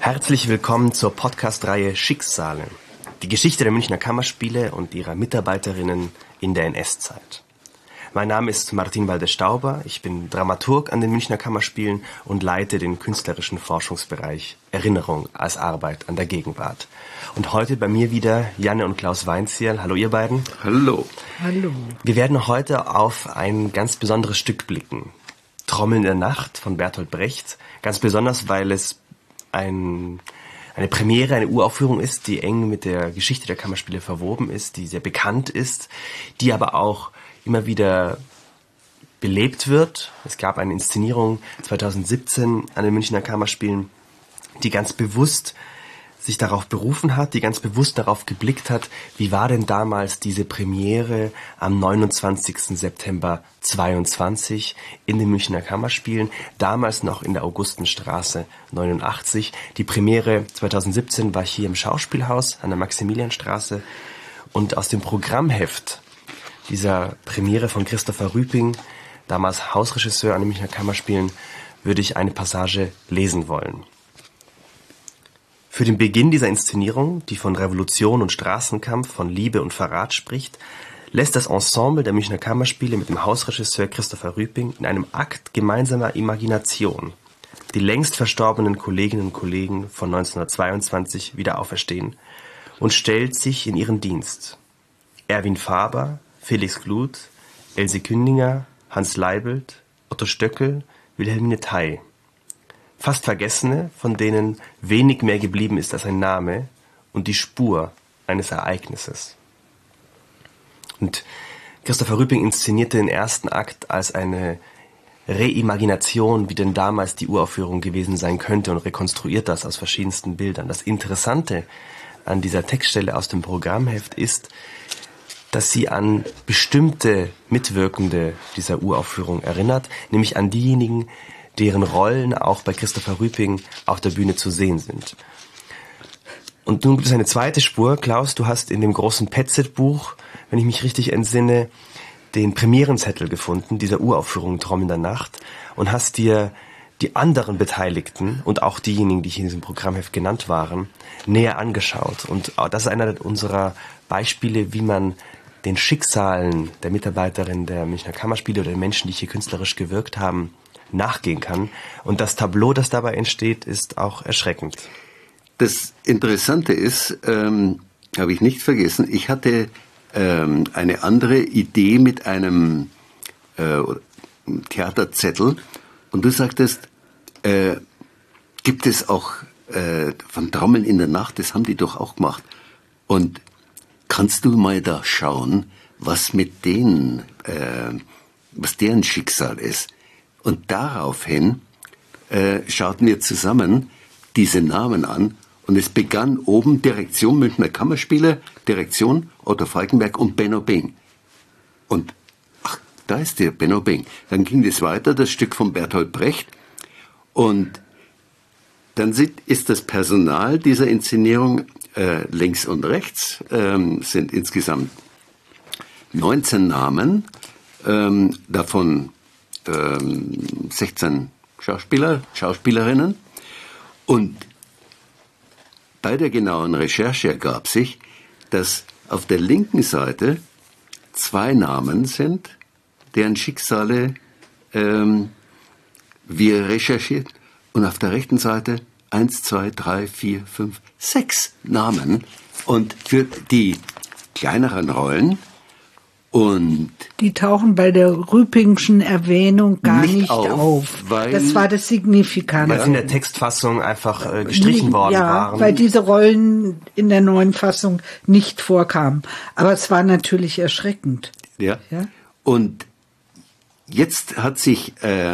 Herzlich willkommen zur Podcast-Reihe Schicksale. Die Geschichte der Münchner Kammerspiele und ihrer Mitarbeiterinnen in der NS-Zeit. Mein Name ist Martin Walde-Stauber, ich bin Dramaturg an den Münchner Kammerspielen und leite den künstlerischen Forschungsbereich Erinnerung als Arbeit an der Gegenwart. Und heute bei mir wieder Janne und Klaus Weinzierl. Hallo ihr beiden. Hallo. Hallo. Wir werden heute auf ein ganz besonderes Stück blicken. Trommeln in der Nacht von Bertolt Brecht. Ganz besonders, weil es eine Premiere, eine Uraufführung ist, die eng mit der Geschichte der Kammerspiele verwoben ist, die sehr bekannt ist, die aber auch immer wieder belebt wird. Es gab eine Inszenierung 2017 an den Münchner Kammerspielen, die ganz bewusst sich darauf berufen hat, die ganz bewusst darauf geblickt hat, wie war denn damals diese Premiere am 29. September 22 in den Münchner Kammerspielen, damals noch in der Augustenstraße 89. Die Premiere 2017 war hier im Schauspielhaus an der Maximilianstraße und aus dem Programmheft dieser Premiere von Christopher Rüping, damals Hausregisseur an den Münchner Kammerspielen, würde ich eine Passage lesen wollen. Für den Beginn dieser Inszenierung, die von Revolution und Straßenkampf, von Liebe und Verrat spricht, lässt das Ensemble der Münchner Kammerspiele mit dem Hausregisseur Christopher Rüping in einem Akt gemeinsamer Imagination die längst verstorbenen Kolleginnen und Kollegen von 1922 wieder auferstehen und stellt sich in ihren Dienst. Erwin Faber, Felix Gluth, Else Kündinger, Hans Leibelt, Otto Stöckel, Wilhelmine Thay. Fast Vergessene, von denen wenig mehr geblieben ist als ein Name und die Spur eines Ereignisses. Und Christopher Rüping inszenierte den ersten Akt als eine Reimagination, wie denn damals die Uraufführung gewesen sein könnte und rekonstruiert das aus verschiedensten Bildern. Das Interessante an dieser Textstelle aus dem Programmheft ist, dass sie an bestimmte Mitwirkende dieser Uraufführung erinnert, nämlich an diejenigen, deren Rollen auch bei Christopher Rüping auf der Bühne zu sehen sind. Und nun gibt es eine zweite Spur. Klaus, du hast in dem großen Petzet-Buch, wenn ich mich richtig entsinne, den Premierenzettel gefunden, dieser Uraufführung Trommeln in der Nacht, und hast dir die anderen Beteiligten und auch diejenigen, die hier in diesem Programmheft genannt waren, näher angeschaut. Und das ist einer unserer Beispiele, wie man den Schicksalen der Mitarbeiterinnen der Münchner Kammerspiele oder der Menschen, die hier künstlerisch gewirkt haben, nachgehen kann. Und das Tableau, das dabei entsteht, ist auch erschreckend. Das Interessante ist, habe ich nicht vergessen, ich hatte eine andere Idee mit einem Theaterzettel und du sagtest, gibt es auch von Trommeln in der Nacht, das haben die doch auch gemacht. Und kannst du mal da schauen, was mit denen, was deren Schicksal ist? Und daraufhin schauten wir zusammen diese Namen an und es begann oben Direktion Münchner Kammerspiele, Direktion Otto Falkenberg und Benno Bing. Und da ist der Benno Bing. Dann ging das weiter, das Stück von Bertolt Brecht. Und dann ist das Personal dieser Inszenierung links und rechts, sind insgesamt 19 Namen, davon 16 Schauspieler, Schauspielerinnen. Und bei der genauen Recherche ergab sich, dass auf der linken Seite 2 Namen sind, deren Schicksale wir recherchiert. Und auf der rechten Seite 1, 2, 3, 4, 5, 6 Namen. Und für die kleineren Rollen und die tauchen bei der Rüpingschen Erwähnung gar nicht auf. Das war das Signifikante. Weil sie in der Textfassung einfach gestrichen worden waren. Ja, weil diese Rollen in der neuen Fassung nicht vorkamen. Aber es war natürlich erschreckend. Ja. Und jetzt hat sich,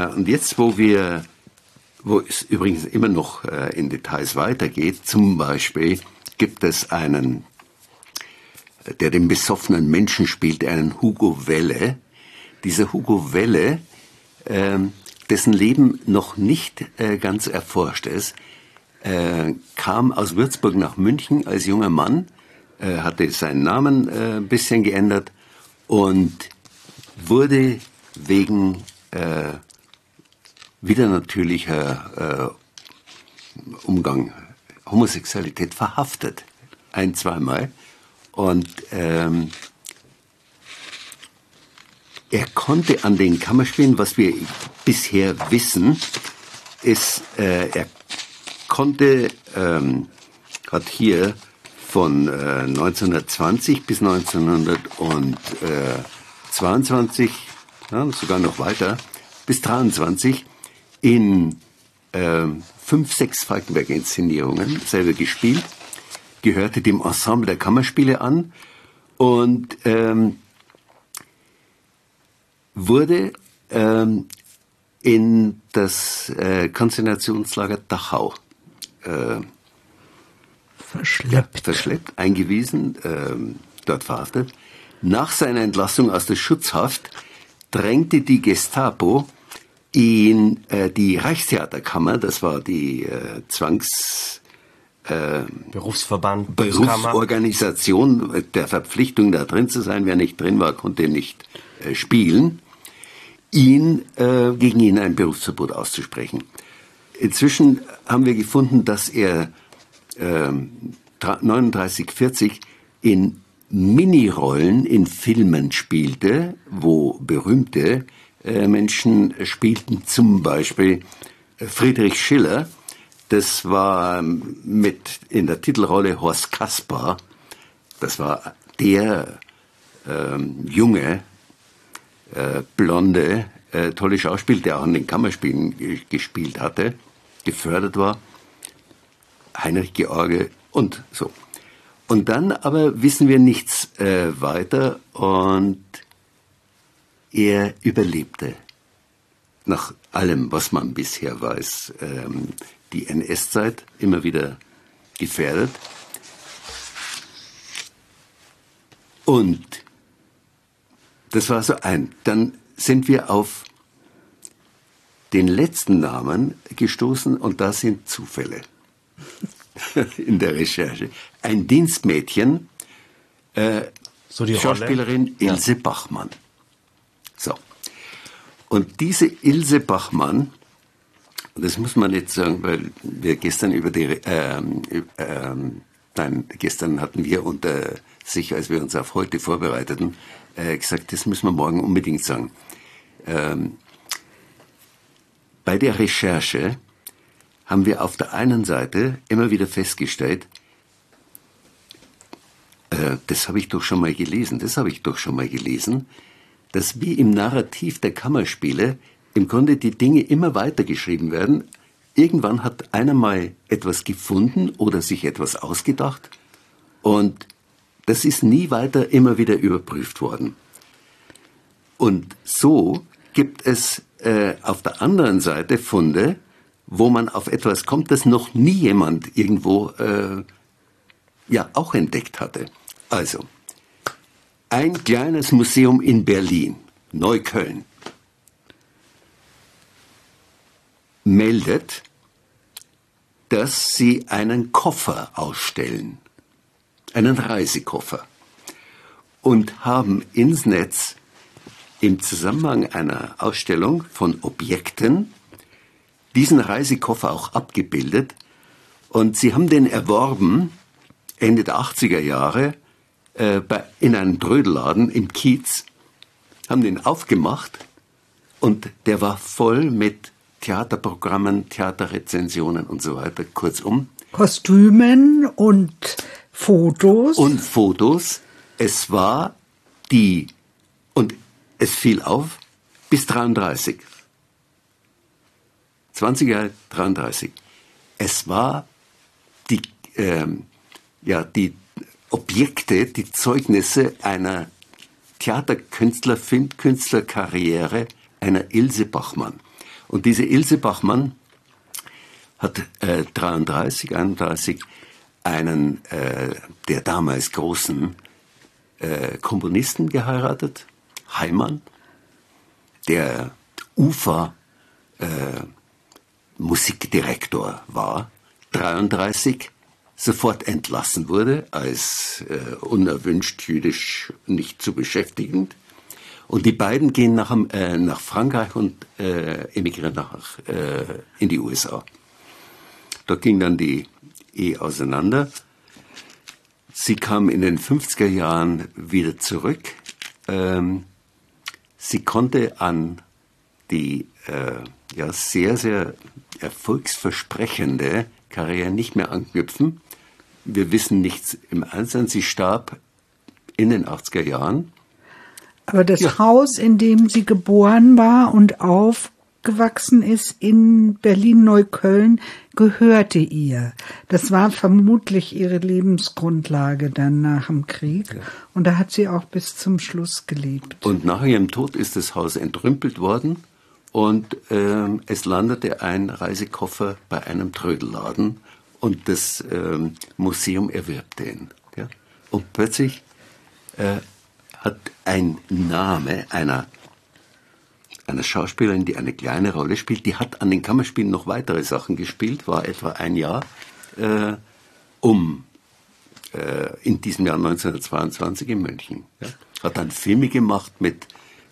wo es übrigens immer noch in Details weitergeht, zum Beispiel gibt es einen, der den besoffenen Menschen spielt, einen Hugo Welle. Dieser Hugo Welle, dessen Leben noch nicht ganz erforscht ist, kam aus Würzburg nach München als junger Mann, hatte seinen Namen ein bisschen geändert und wurde wegen wieder natürlicher Umgang Homosexualität verhaftet. 1-, 2-mal. Und er konnte an den Kammerspielen, was wir bisher wissen, ist, er konnte, hat hier von 1920 bis 1922, ja, sogar noch weiter, bis 23 in 5, 6 Falkenberg-Inszenierungen selber gespielt, gehörte dem Ensemble der Kammerspiele an und wurde in das Konzentrationslager Dachau verschleppt, eingewiesen, dort verhaftet. Nach seiner Entlassung aus der Schutzhaft drängte die Gestapo in die Reichstheaterkammer, das war die Berufsorganisation der Verpflichtung, da drin zu sein. Wer nicht drin war, konnte nicht spielen, gegen ihn ein Berufsverbot auszusprechen. Inzwischen haben wir gefunden, dass er 39, 40 in Minirollen in Filmen spielte, wo berühmte Menschen spielten, zum Beispiel Friedrich Schiller. Das war mit in der Titelrolle Horst Kaspar. Das war der junge, blonde, tolle Schauspieler, der auch an den Kammerspielen gespielt hatte, gefördert war. Heinrich George und so. Und dann aber wissen wir nichts weiter und er überlebte. Nach allem, was man bisher weiß, die NS-Zeit immer wieder gefährdet. Und das war so ein. Dann sind wir auf den letzten Namen gestoßen und da sind Zufälle in der Recherche. Ein Dienstmädchen, so die Schauspielerin Rolle? Ilse Bachmann. So. Und diese Ilse Bachmann, das muss man jetzt sagen, weil wir gestern gestern hatten wir unter sich, als wir uns auf heute vorbereiteten, gesagt, das müssen wir morgen unbedingt sagen. Bei der Recherche haben wir auf der einen Seite immer wieder festgestellt, das habe ich doch schon mal gelesen, dass wie im Narrativ der Kammerspiele im Grunde die Dinge immer weitergeschrieben werden. Irgendwann hat einer mal etwas gefunden oder sich etwas ausgedacht und das ist nie weiter immer wieder überprüft worden. Und so gibt es auf der anderen Seite Funde, wo man auf etwas kommt, das noch nie jemand irgendwo auch entdeckt hatte. Also, ein kleines Museum in Berlin, Neukölln, meldet, dass sie einen Koffer ausstellen, einen Reisekoffer, und haben ins Netz im Zusammenhang einer Ausstellung von Objekten diesen Reisekoffer auch abgebildet und sie haben den erworben Ende der 80er Jahre in einem Trödelladen im Kiez, haben den aufgemacht und der war voll mit Theaterprogrammen, Theaterrezensionen und so weiter, kurzum. Kostümen und Fotos. Und Fotos. Es war und es fiel auf, bis 33. 20 Jahre 33. Es war die Objekte, die Zeugnisse einer Filmkünstlerkarriere einer Ilse Bachmann. Und diese Ilse Bachmann hat 31 einen der damals großen Komponisten geheiratet, Heimann, der Ufer Musikdirektor war, 33 sofort entlassen wurde, als unerwünscht jüdisch nicht zu beschäftigend. Und die beiden gehen nach Frankreich und emigrieren in die USA. Dort ging dann die Ehe auseinander. Sie kam in den 50er Jahren wieder zurück. Sie konnte an die sehr, sehr erfolgsversprechende Karriere nicht mehr anknüpfen. Wir wissen nichts im Einzelnen. Sie starb in den 80er Jahren. Aber das Haus, in dem sie geboren war und aufgewachsen ist in Berlin-Neukölln, gehörte ihr. Das war vermutlich ihre Lebensgrundlage dann nach dem Krieg. Ja. Und da hat sie auch bis zum Schluss gelebt. Und nach ihrem Tod ist das Haus entrümpelt worden und es landete ein Reisekoffer bei einem Trödelladen und das Museum erwirbt den. Ja? Und plötzlich hat ein Name einer Schauspielerin, die eine kleine Rolle spielt, die hat an den Kammerspielen noch weitere Sachen gespielt, war etwa ein Jahr, in diesem Jahr 1922 in München. Ja. Hat dann Filme gemacht mit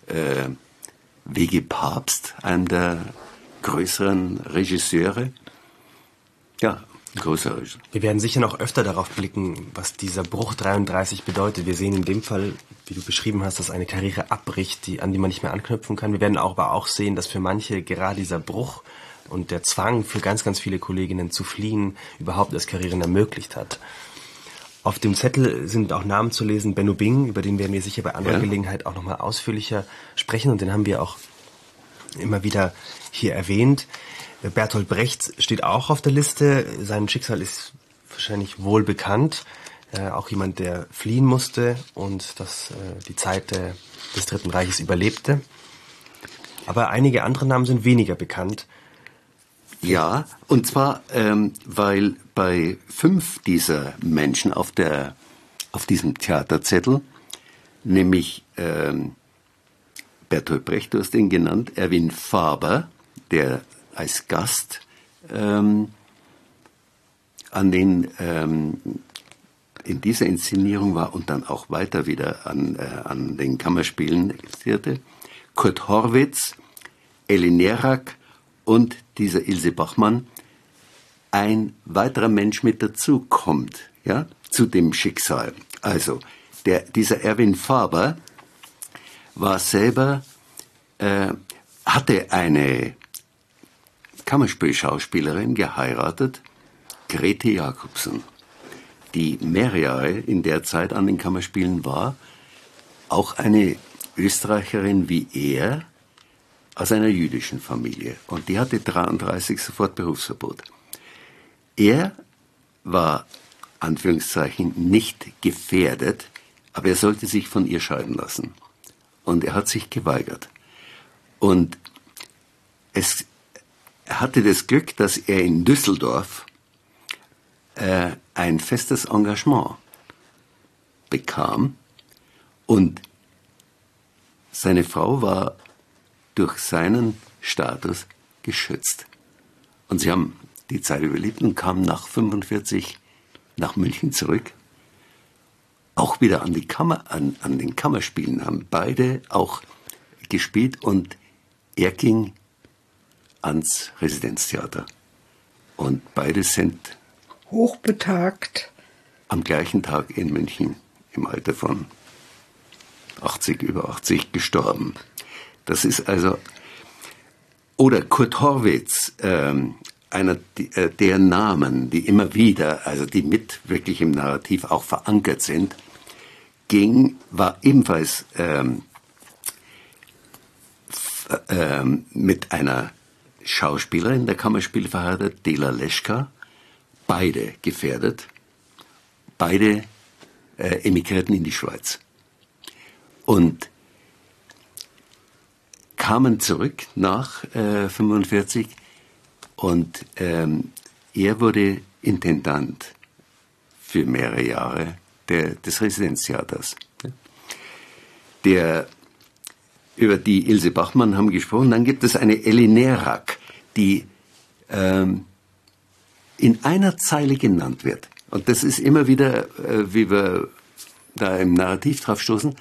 W.G. Pabst, einem der größeren Regisseure. Ja, größer Regisseur. Wir werden sicher noch öfter darauf blicken, was dieser Bruch 33 bedeutet. Wir sehen in dem Fall, wie du beschrieben hast, dass eine Karriere abbricht, an die man nicht mehr anknüpfen kann. Wir werden aber auch sehen, dass für manche gerade dieser Bruch und der Zwang für ganz, ganz viele Kolleginnen zu fliehen überhaupt erst Karrieren ermöglicht hat. Auf dem Zettel sind auch Namen zu lesen. Benno Bing, über den werden wir sicher bei anderer Gelegenheit auch nochmal ausführlicher sprechen und den haben wir auch immer wieder hier erwähnt. Bertolt Brecht steht auch auf der Liste. Sein Schicksal ist wahrscheinlich wohl bekannt. Auch jemand, der fliehen musste und die Zeit des Dritten Reiches überlebte. Aber einige andere Namen sind weniger bekannt. Ja, und zwar, weil bei 5 dieser Menschen auf diesem Theaterzettel, nämlich Bertolt Brecht, du hast ihn genannt, Erwin Faber, der als Gast in dieser Inszenierung war und dann auch weiter wieder an den Kammerspielen existierte, Kurt Horwitz, Elly Nerak und dieser Ilse Bachmann, ein weiterer Mensch mit dazu kommt, ja, zu dem Schicksal. Also, dieser Erwin Faber war selber, hatte eine Kammerspielschauspielerin geheiratet, Grete Jacobsen, die mehrere Jahre in der Zeit an den Kammerspielen war, auch eine Österreicherin wie er, aus einer jüdischen Familie. Und die hatte 1933 sofort Berufsverbot. Er war, Anführungszeichen, nicht gefährdet, aber er sollte sich von ihr scheiden lassen. Und er hat sich geweigert. Und er hatte das Glück, dass er in Düsseldorf ein festes Engagement bekam. Und seine Frau war durch seinen Status geschützt. Und sie haben die Zeit überlebt und kamen nach 1945 nach München zurück. Auch wieder an den Kammerspielen haben beide auch gespielt und er ging ans Residenztheater. Und beide sind hochbetagt am gleichen Tag in München im Alter von über 80 gestorben. Das ist also, oder Kurt Horwitz, einer der Namen, die immer wieder, also die mit wirklich im Narrativ auch verankert sind, war ebenfalls mit einer Schauspielerin der Kammerspiele verheiratet, Dela Leschka, beide gefährdet, beide emigrierten in die Schweiz und kamen zurück nach 1945 und er wurde Intendant für mehrere Jahre des Residenztheaters. Über die Ilse Bachmann haben gesprochen. Dann gibt es eine Elly Nerak, die in einer Zeile genannt wird. Und das ist immer wieder, wie wir da im Narrativ drauf stoßen,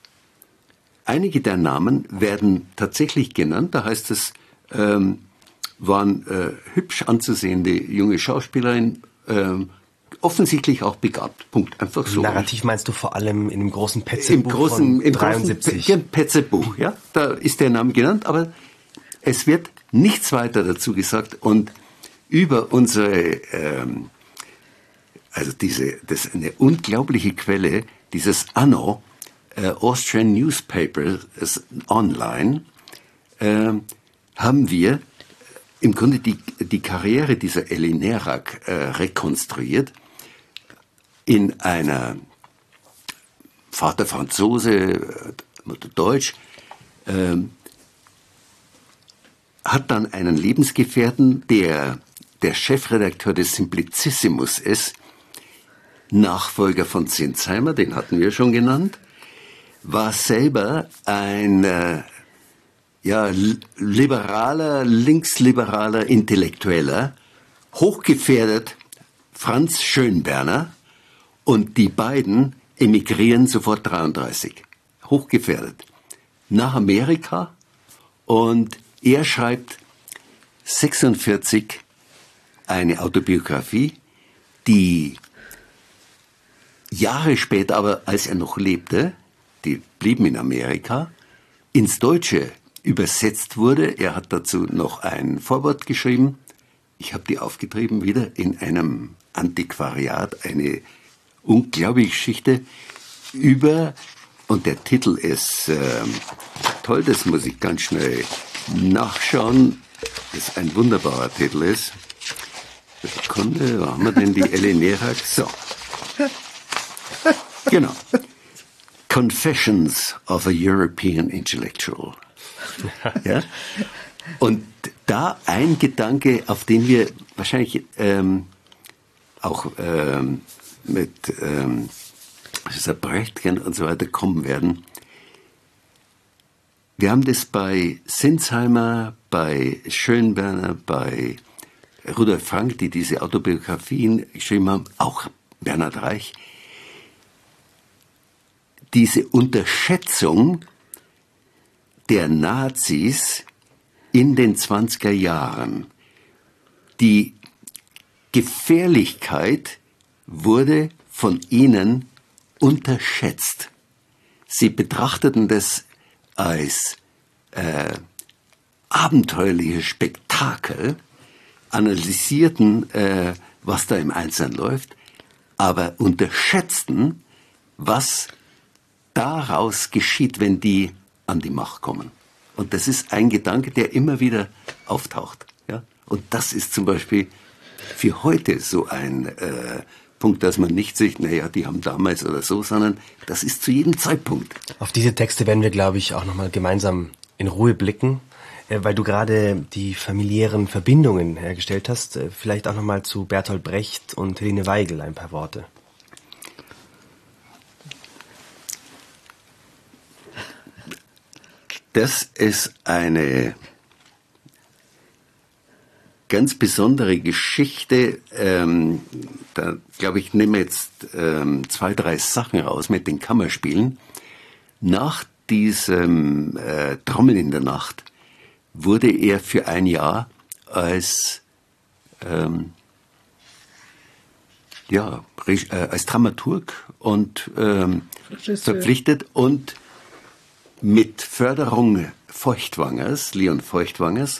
einige der Namen werden tatsächlich genannt. Da heißt es, waren hübsch anzusehende junge Schauspielerin, offensichtlich auch begabt. Punkt. Einfach so. Narrativ meinst du vor allem in dem großen Petze-Buch von im 73? Großen Petze-Buch, ja. Da ist der Name genannt, aber es wird nichts weiter dazu gesagt. Und über unsere, das ist eine unglaubliche Quelle, dieses Anno, Austrian Newspaper online, haben wir im Grunde die Karriere dieser Elli Nerak rekonstruiert in einer Vater Franzose, Mutter Deutsch, hat dann einen Lebensgefährten, der Chefredakteur des Simplicissimus ist, Nachfolger von Zinsheimer, den hatten wir schon genannt, war selber ein linksliberaler Intellektueller, hochgefährdet Franz Schönberner, und die beiden emigrieren sofort 33, hochgefährdet, nach Amerika, und er schreibt 46 eine Autobiografie, die Jahre später, aber als er noch lebte, die blieben in Amerika, ins Deutsche übersetzt wurde. Er hat dazu noch ein Vorwort geschrieben. Ich habe die aufgetrieben wieder in einem Antiquariat, eine unglaubliche Geschichte über, und der Titel ist toll, das muss ich ganz schnell nachschauen, das ein wunderbarer Titel ist. Sekunde, wo haben wir denn die Elli Nerak? So. Genau. Confessions of a European Intellectual. Ja? Und da ein Gedanke, auf den wir wahrscheinlich auch mit Brechtken und so weiter kommen werden. Wir haben das bei Zinsheimer, bei Schönberner, bei Rudolf Frank, die diese Autobiografien geschrieben haben, auch Bernhard Reich, diese Unterschätzung der Nazis in den 20er Jahren. Die Gefährlichkeit wurde von ihnen unterschätzt. Sie betrachteten das als abenteuerliches Spektakel, analysierten, was da im Einzelnen läuft, aber unterschätzten, was daraus geschieht, wenn die an die Macht kommen. Und das ist ein Gedanke, der immer wieder auftaucht. Ja? Und das ist zum Beispiel für heute so ein Punkt, dass man nicht sagt, naja, die haben damals oder so, sondern das ist zu jedem Zeitpunkt. Auf diese Texte werden wir, glaube ich, auch nochmal gemeinsam in Ruhe blicken, weil du gerade die familiären Verbindungen hergestellt hast. Vielleicht auch nochmal zu Bertolt Brecht und Helene Weigel ein paar Worte. Das ist eine ganz besondere Geschichte. Da glaube ich, nehme jetzt 2, 3 Sachen raus mit den Kammerspielen. Nach diesem Trommeln in der Nacht wurde er für ein Jahr als Dramaturg und verpflichtet, und mit Förderung Feuchtwangers, Leon Feuchtwangers,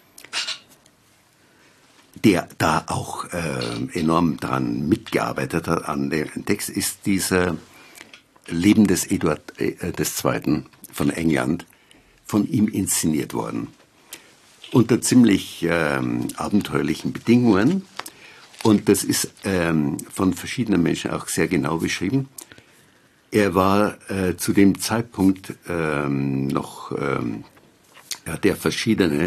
der da auch enorm dran mitgearbeitet hat an dem Text, ist dieser Leben des Eduard II. Von England von ihm inszeniert worden. Unter ziemlich abenteuerlichen Bedingungen. Und das ist von verschiedenen Menschen auch sehr genau beschrieben. Er war zu dem Zeitpunkt noch, der verschiedene,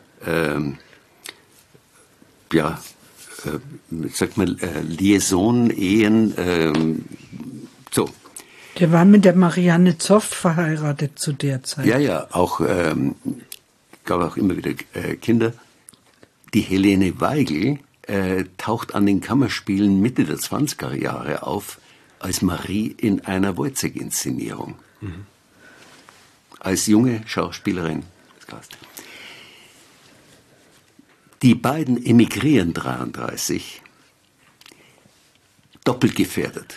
Liaison-Ehen, so. Der war mit der Marianne Zoff verheiratet zu der Zeit. Ja, auch, gab auch immer wieder Kinder. Die Helene Weigel taucht an den Kammerspielen Mitte der 20er Jahre auf, als Marie in einer Wojciech-Inszenierung. Mhm. Als junge Schauspielerin. Die beiden emigrieren 1933, doppelt gefährdet.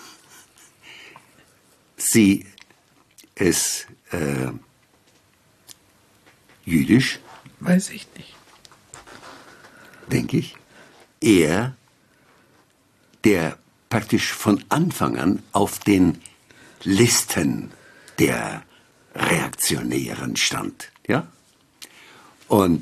Sie ist jüdisch. Weiß ich nicht. Denke ich. Er, der praktisch von Anfang an auf den Listen der Reaktionären stand. Ja? Und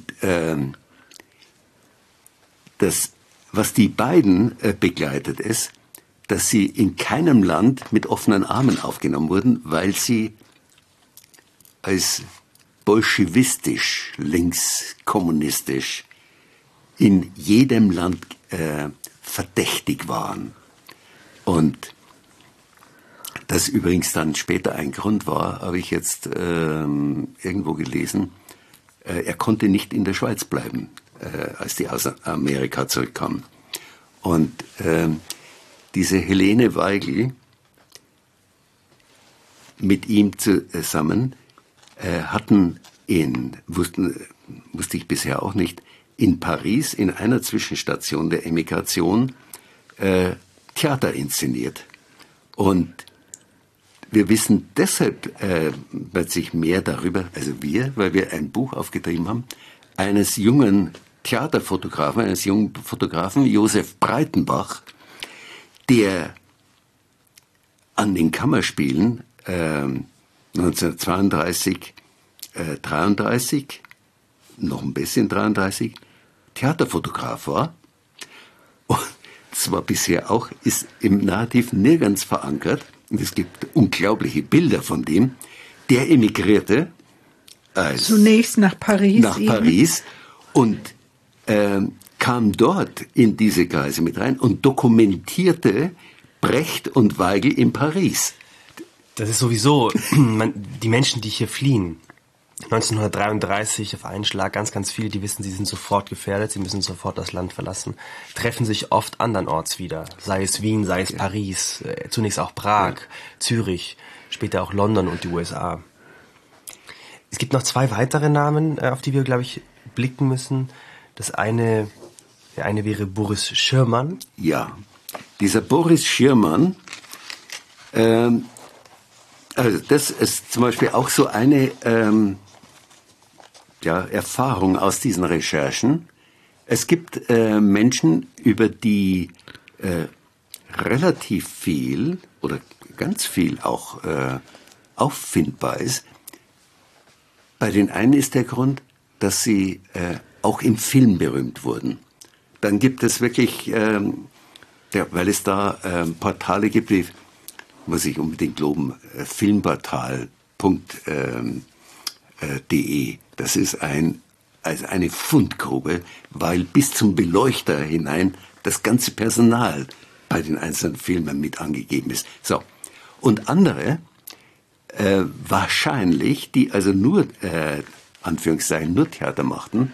das, was die beiden begleitet, ist, dass sie in keinem Land mit offenen Armen aufgenommen wurden, weil sie als bolschewistisch, linkskommunistisch in jedem Land verdächtig waren. Und das übrigens dann später ein Grund war, habe ich jetzt irgendwo gelesen, er konnte nicht in der Schweiz bleiben, als die aus Amerika zurückkamen. Und diese Helene Weigel mit ihm zusammen hatten wusste ich bisher auch nicht, in Paris in einer Zwischenstation der Emigration Theater inszeniert. Und wir wissen deshalb plötzlich mehr darüber, also weil wir ein Buch aufgetrieben haben, eines jungen Theaterfotografen, eines jungen Fotografen, Josef Breitenbach, der an den Kammerspielen 1932, 33, noch ein bisschen 33, Theaterfotograf war. Und zwar bisher auch, ist im Narrativ nirgends verankert. Und es gibt unglaubliche Bilder von dem. Der emigrierte zunächst nach Paris. Nach Paris und kam dort in diese Kreise mit rein und dokumentierte Brecht und Weigel in Paris. Das ist sowieso, die Menschen, die hier fliehen, 1933 auf einen Schlag, ganz, ganz viele, die wissen, sie sind sofort gefährdet, sie müssen sofort das Land verlassen, treffen sich oft andernorts wieder, sei es Wien, sei es Paris, zunächst auch Prag, Zürich, später auch London und die USA. Es gibt noch zwei weitere Namen, auf die wir, glaube ich, blicken müssen. Der eine wäre Boris Schirmern. Ja, dieser Boris Schirmern, also das ist zum Beispiel auch so eine Erfahrung aus diesen Recherchen. Es gibt Menschen, über die relativ viel oder ganz viel auch auffindbar ist. Bei den einen ist der Grund, dass sie auch im Film berühmt wurden. Dann gibt es wirklich, weil es da Portale gibt, wie, muss ich unbedingt loben, filmportal.de. Das ist eine Fundgrube, weil bis zum Beleuchter hinein das ganze Personal bei den einzelnen Filmen mit angegeben ist. So. Und andere, wahrscheinlich, die also nur, Anführungszeichen, nur Theater machten,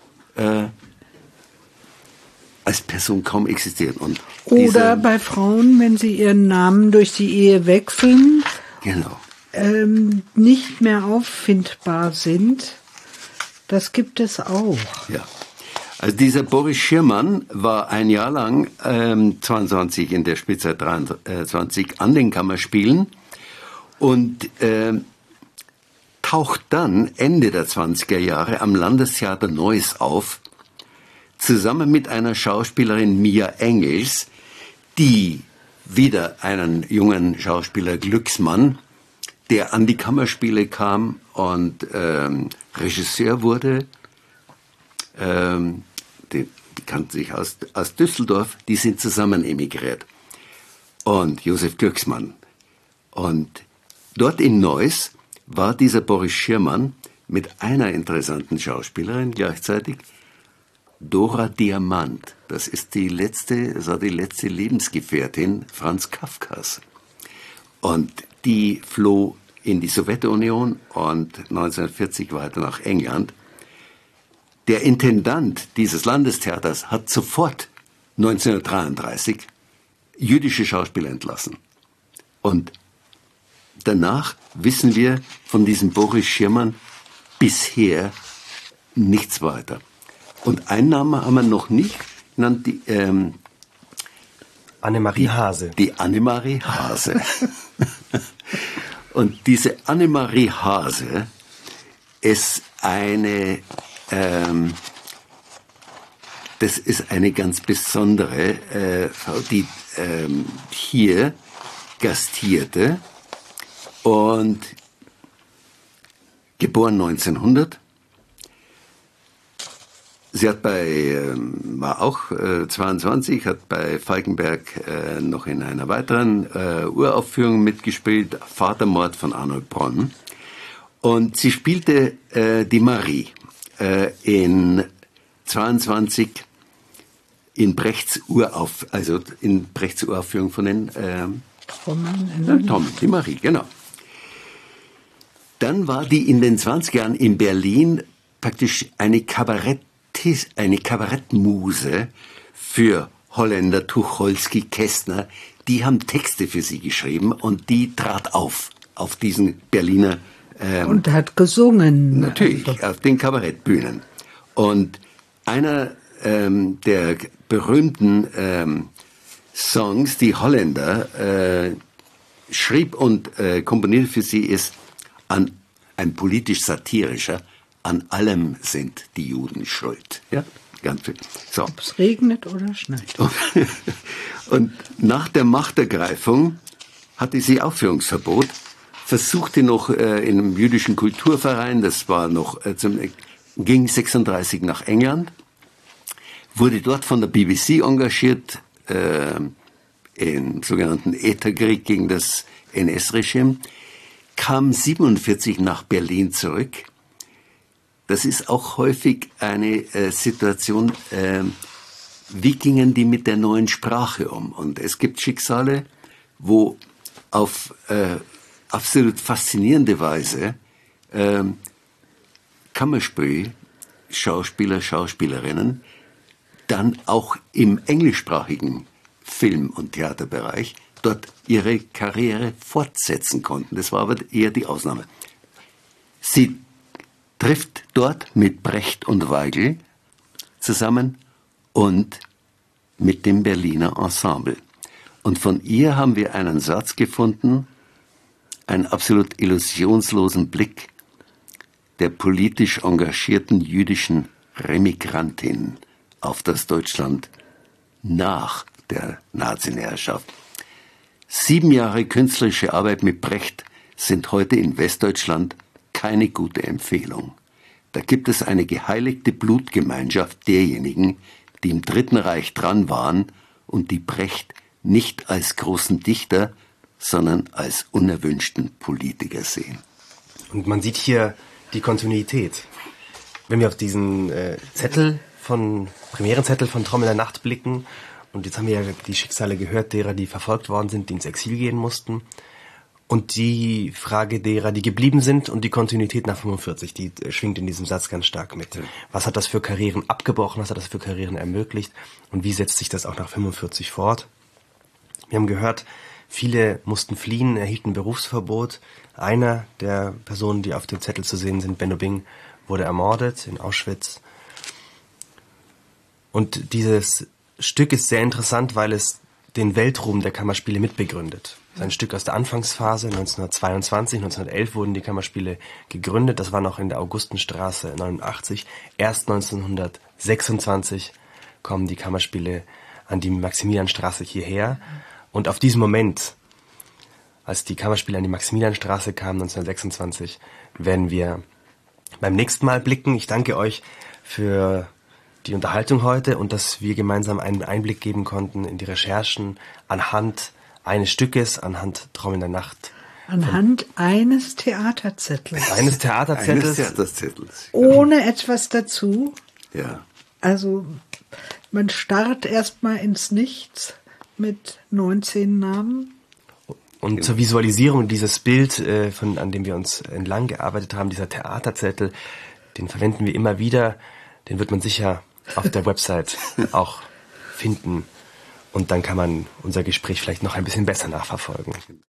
als Person kaum existieren. Und oder bei Frauen, wenn sie ihren Namen durch die Ehe wechseln, genau. Nicht mehr auffindbar sind. Das gibt es auch. Ja. Also dieser Boris Schirmern war ein Jahr lang 22 in der Spielzeit 23 an den Kammerspielen und taucht dann Ende der 20er Jahre am Landestheater Neuss auf, zusammen mit einer Schauspielerin Mia Engels, die wieder einen jungen Schauspieler Glücksmann, der an die Kammerspiele kam und Regisseur wurde. Die kannten sich aus Düsseldorf, die sind zusammen emigriert. Und Josef Glücksmann. Und dort in Neuss war dieser Boris Schirmern mit einer interessanten Schauspielerin gleichzeitig, Dora Diamant. Das war die letzte Lebensgefährtin Franz Kafkas. Und die floh in die Sowjetunion und 1940 weiter nach England. Der Intendant dieses Landestheaters hat sofort 1933 jüdische Schauspieler entlassen. Und danach wissen wir von diesem Boris Schirmern bisher nichts weiter. Und einen Namen haben wir noch nicht genannt, die Annemarie Hase. Die Annemarie Hase. Und diese Annemarie Hase ist das ist eine ganz besondere Frau, die hier gastierte und geboren 1900. Sie hat war auch 22, hat bei Falkenberg noch in einer weiteren Uraufführung mitgespielt, Vatermord von Arnold Bronn. Und sie spielte die Marie in 22 in Brechts Uraufführung von den Trommeln, die Marie, genau. Dann war die in den 20 Jahren in Berlin praktisch eine Kabarettmuse für Holländer, Tucholsky, Kästner. Die haben Texte für sie geschrieben und die trat auf diesen Berliner und hat gesungen. Natürlich, auf den Kabarettbühnen. Und einer der berühmten Songs, die Holländer schrieb und komponierte für sie, ist ein politisch-satirischer: An allem sind die Juden schuld. Ja, ganz viel. So. Ob es regnet oder schneit. Und nach der Machtergreifung hatte sie Aufführungsverbot, versuchte noch in einem jüdischen Kulturverein, das war noch ging 36 nach England, wurde dort von der BBC engagiert, im sogenannten Ätherkrieg gegen das NS-Regime, kam 47 nach Berlin zurück. Das ist auch häufig eine Situation, wie gingen die mit der neuen Sprache um? Und es gibt Schicksale, wo auf absolut faszinierende Weise Kammerspiel-Schauspieler, Schauspielerinnen dann auch im englischsprachigen Film- und Theaterbereich dort ihre Karriere fortsetzen konnten. Das war aber eher die Ausnahme. Sie trifft dort mit Brecht und Weigel zusammen und mit dem Berliner Ensemble. Und von ihr haben wir einen Satz gefunden, einen absolut illusionslosen Blick der politisch engagierten jüdischen Remigrantin auf das Deutschland nach der Naziherrschaft. 7 Jahre künstlerische Arbeit mit Brecht sind heute in Westdeutschland keine gute Empfehlung. Da gibt es eine geheiligte Blutgemeinschaft derjenigen, die im Dritten Reich dran waren und die Brecht nicht als großen Dichter, sondern als unerwünschten Politiker sehen. Und man sieht hier die Kontinuität. Wenn wir auf diesen Premierenzettel von Trommel der Nacht blicken, und jetzt haben wir ja die Schicksale gehört, derer, die verfolgt worden sind, die ins Exil gehen mussten, und die Frage derer, die geblieben sind, und die Kontinuität nach 45, die schwingt in diesem Satz ganz stark mit. Was hat das für Karrieren abgebrochen, was hat das für Karrieren ermöglicht, und wie setzt sich das auch nach 45 fort? Wir haben gehört, viele mussten fliehen, erhielten Berufsverbot. Einer der Personen, die auf dem Zettel zu sehen sind, Benno Bing, wurde ermordet in Auschwitz. Und dieses Stück ist sehr interessant, weil es den Weltruhm der Kammerspiele mitbegründet. Das ist ein Stück aus der Anfangsphase, 1922, 1911 wurden die Kammerspiele gegründet. Das war noch in der Augustenstraße 89. Erst 1926 kommen die Kammerspiele an die Maximilianstraße hierher. Und auf diesen Moment, als die Kammerspiele an die Maximilianstraße kamen, 1926, werden wir beim nächsten Mal blicken. Ich danke euch für die Unterhaltung heute und dass wir gemeinsam einen Einblick geben konnten in die Recherchen anhand eines Stückes, anhand Trommel der Nacht. Anhand eines Theaterzettels. Eines Theaterzettels. Ohne etwas dazu. Ja. Also man starrt erstmal ins Nichts mit 19 Namen. Und zur Visualisierung dieses Bild, an dem wir uns entlang gearbeitet haben, dieser Theaterzettel, den verwenden wir immer wieder. Den wird man sicher auf der Website auch finden. Und dann kann man unser Gespräch vielleicht noch ein bisschen besser nachverfolgen.